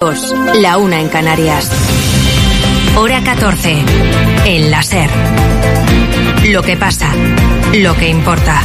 2, la 1 en Canarias. Hora 14, en la SER. Lo que pasa, lo que importa.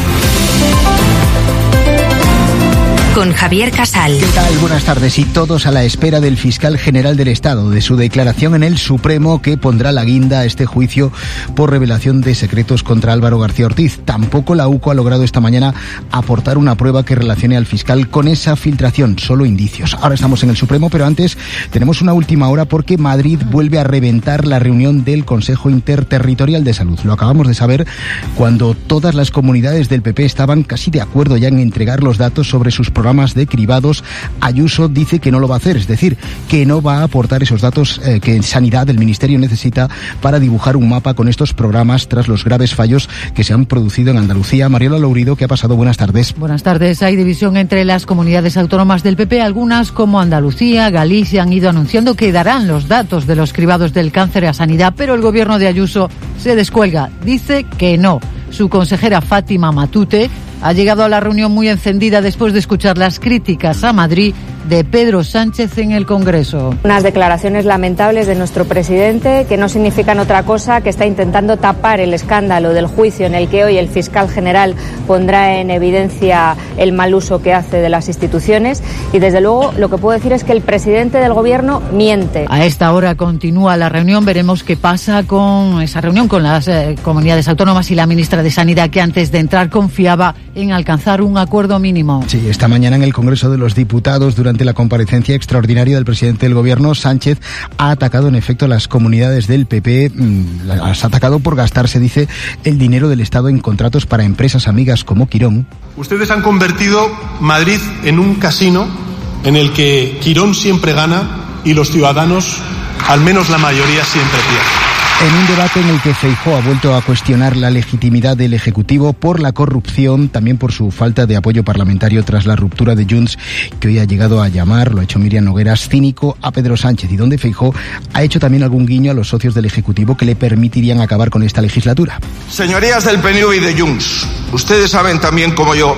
Con Javier Casal. ¿Qué tal? Buenas tardes. Y todos a la espera del fiscal general del Estado, de su declaración en el Supremo que pondrá la guinda a este juicio por revelación de secretos contra Álvaro García Ortiz. Tampoco la UCO ha logrado esta mañana aportar una prueba que relacione al fiscal con esa filtración, solo indicios. Ahora estamos en el Supremo, pero antes tenemos una última hora porque Madrid vuelve a reventar la reunión del Consejo Interterritorial de Salud. Lo acabamos de saber cuando todas las comunidades del PP estaban casi de acuerdo ya en entregar los datos sobre sus programas de cribados. Ayuso dice que no lo va a hacer, es decir, que no va a aportar esos datos que Sanidad, el Ministerio, necesita para dibujar un mapa con estos programas tras los graves fallos que se han producido en Andalucía. Mariola Lourido, ¿qué ha pasado? Buenas tardes. Buenas tardes. Hay división entre las comunidades autónomas del PP. Algunas, como Andalucía, Galicia, han ido anunciando que darán los datos de los cribados del cáncer a Sanidad, pero el gobierno de Ayuso se descuelga. Dice que no. Su consejera Fátima Matute ha llegado a la reunión muy encendida después de escuchar las críticas a Madrid de Pedro Sánchez en el Congreso. Unas declaraciones lamentables de nuestro presidente que no significan otra cosa que está intentando tapar el escándalo del juicio en el que hoy el fiscal general pondrá en evidencia el mal uso que hace de las instituciones, y desde luego lo que puedo decir es que el presidente del gobierno miente. A esta hora continúa la reunión. Veremos qué pasa con esa reunión con las comunidades autónomas y la ministra de Sanidad, que antes de entrar confiaba en alcanzar un acuerdo mínimo. Sí, esta mañana en el Congreso de los Diputados, durante la comparecencia extraordinaria del presidente del Gobierno, Sánchez ha atacado en efecto a las comunidades del PP, las ha atacado por gastarse, dice, el dinero del Estado en contratos para empresas amigas como Quirón. Ustedes han convertido Madrid en un casino en el que Quirón siempre gana y los ciudadanos, al menos la mayoría, siempre pierden. En un debate en el que Feijóo ha vuelto a cuestionar la legitimidad del Ejecutivo por la corrupción, también por su falta de apoyo parlamentario tras la ruptura de Junts, que hoy ha llegado a llamar, lo ha hecho Miriam Nogueras, cínico a Pedro Sánchez, y donde Feijóo ha hecho también algún guiño a los socios del Ejecutivo que le permitirían acabar con esta legislatura. Señorías del PNV y de Junts, ustedes saben también como yo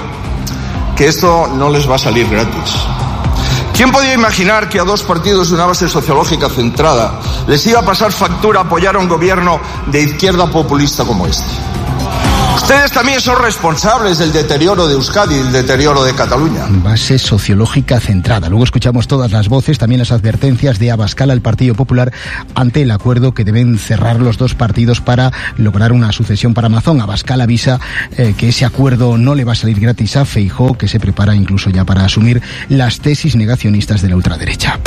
que esto no les va a salir gratis. ¿Quién podía imaginar que a dos partidos de una base sociológica centrada les iba a pasar factura apoyar a un gobierno de izquierda populista como este? Ustedes también son responsables del deterioro de Euskadi y del deterioro de Cataluña. Base sociológica centrada. Luego escuchamos todas las voces, también las advertencias de Abascal al Partido Popular ante el acuerdo que deben cerrar los dos partidos para lograr una sucesión para Amazon. Abascal avisa que ese acuerdo no le va a salir gratis a Feijóo, que se prepara incluso ya para asumir las tesis negacionistas de la ultraderecha.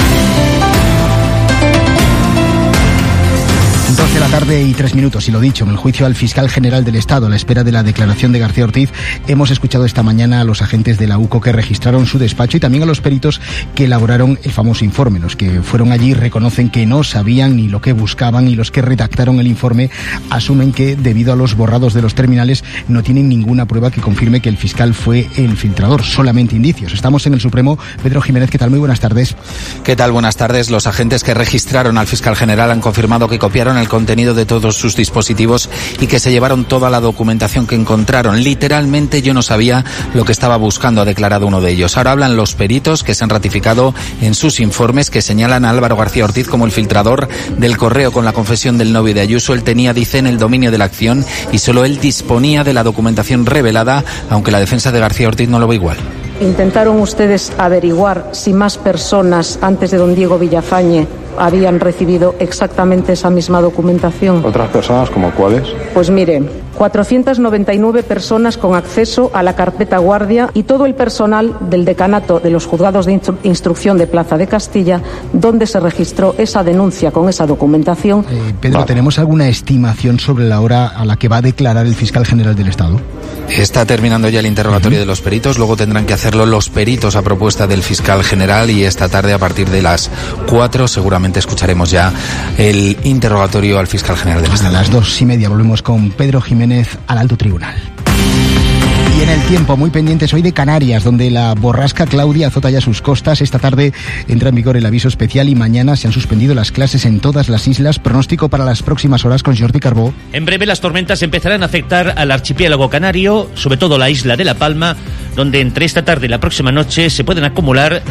12 de la tarde y 3 minutos, y lo dicho, en el juicio al fiscal general del Estado, a la espera de la declaración de García Ortiz, hemos escuchado esta mañana a los agentes de la UCO que registraron su despacho y también a los peritos que elaboraron el famoso informe. Los que fueron allí reconocen que no sabían ni lo que buscaban, y los que redactaron el informe asumen que, debido a los borrados de los terminales, no tienen ninguna prueba que confirme que el fiscal fue el filtrador, solamente indicios. Estamos en el Supremo. Pedro Jiménez, ¿qué tal? Muy buenas tardes. ¿Qué tal? Buenas tardes. Los agentes que registraron al fiscal general han confirmado que copiaron el contenido de todos sus dispositivos y que se llevaron toda la documentación que encontraron. Literalmente yo no sabía lo que estaba buscando, ha declarado uno de ellos. Ahora hablan los peritos que se han ratificado en sus informes, que señalan a Álvaro García Ortiz como el filtrador del correo con la confesión del novio de Ayuso. Él tenía, dicen, el dominio de la acción y solo él disponía de la documentación revelada, aunque la defensa de García Ortiz no lo ve igual. ¿Intentaron ustedes averiguar si más personas antes de don Diego Villafañe habían recibido exactamente esa misma documentación? ¿Otras personas como cuáles? Pues mire, 499 personas con acceso a la carpeta guardia y todo el personal del decanato de los juzgados de instrucción de Plaza de Castilla, donde se registró esa denuncia con esa documentación. Pedro, ¿tenemos alguna estimación sobre la hora a la que va a declarar el fiscal general del Estado? Está terminando ya el interrogatorio de los peritos, luego tendrán que hacerlo los peritos a propuesta del fiscal general, y esta tarde a partir de las 4 seguramente escucharemos ya el interrogatorio al fiscal general del Estado. A las 2:30 volvemos con Pedro Jiménez al alto tribunal. Y en el tiempo, muy pendientes hoy de Canarias, donde la borrasca Claudia azota ya sus costas. Esta tarde entra en vigor el aviso especial y mañana se han suspendido las clases en todas las islas. Pronóstico para las próximas horas con Jordi Carbó. En breve las tormentas empezarán a afectar al archipiélago canario, sobre todo la isla de La Palma, donde entre esta tarde y la próxima noche se pueden acumular